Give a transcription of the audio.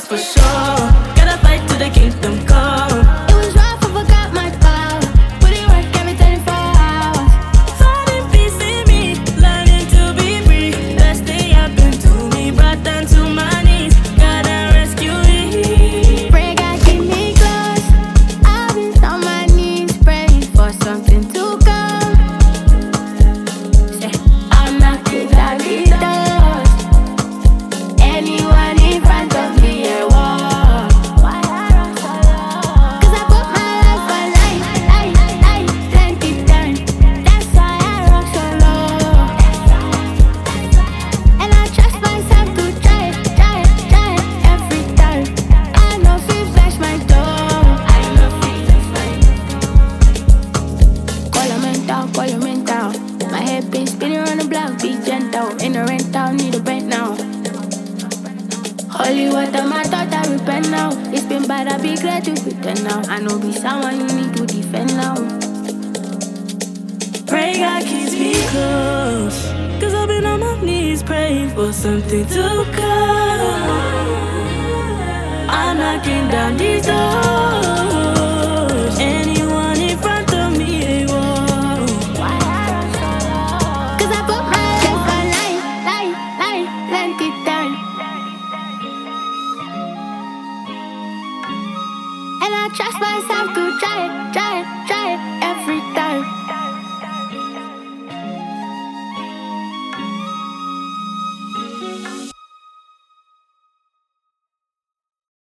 that's for sure. Gotta fight till the kingdom come. It was rough, I forgot my power. Put in work every 24 hours. Finding peace in me, learning to be free. Best thing happened to me, brought down to my knees. Gotta rescue me. Pray God keep me close. I've been on my knees praying for something to come. Say, I'm knocking down these doors. Anyone in front of me, I walk. Why I run so low? 'Cause I put my life on line, plenty time. That's why I rock so low. And I trust myself to try it every time. I know feet flash my door. I know feet flash my door. Call your mental. My head been spinning around the block, be gentle. In the rental, need a bent now. Holy water, my thought I repent now. It's been bad, I be glad to pretend now. I know be someone you need to defend now. Pray God keeps me close. 'Cause I've been on my knees praying for something to come. I'm knocking down these doors. Anyone in front of me, they won't. Why I run so low? 'Cause I put my life on line, plenty time. And I trust myself to try it every time.